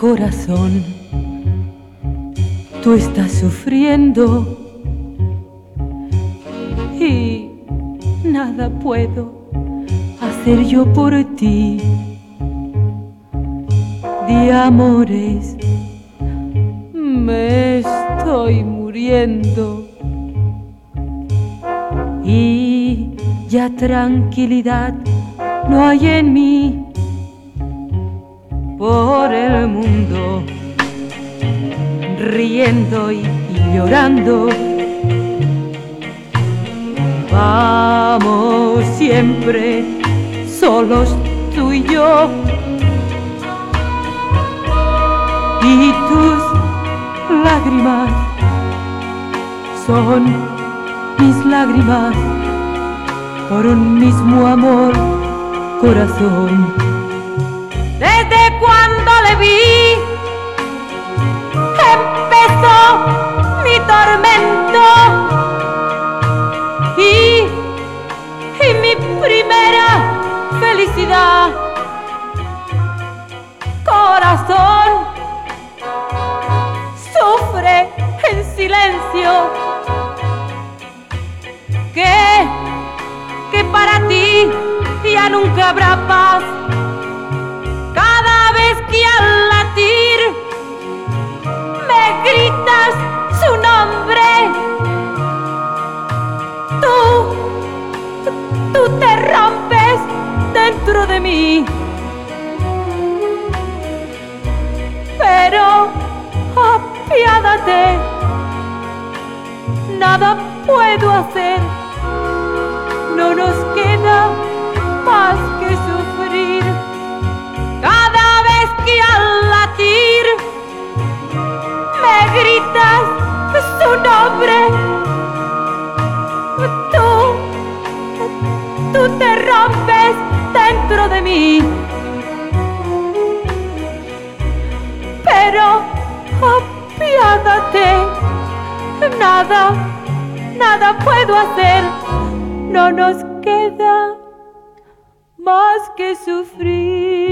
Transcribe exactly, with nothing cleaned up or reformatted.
corazón, tú estás sufriendo y nada puedo hacer yo por ti. De amores me estoy muriendo y ya tranquilidad no hay en mí. Por el mundo riendo y, y llorando, vamos siempre solos tú y yo, y tus lágrimas son mis lágrimas por un mismo amor, corazón. Desde cuando le vi, empezó mi tormento y, y mi primera felicidad. Corazón, sufre en silencio, que, que para ti ya nunca habrá paz. Cada vez que al latir me gritas su nombre, tú, tú te rompes dentro de mí. Pero apiádate, nada puedo hacer, no nos queda más que sufrir. Cada vez que al latir me gritas su nombre, tú, tú te rompes dentro de mí. Pero apiádate, nada, nada puedo hacer, no nos queda más que sufrir.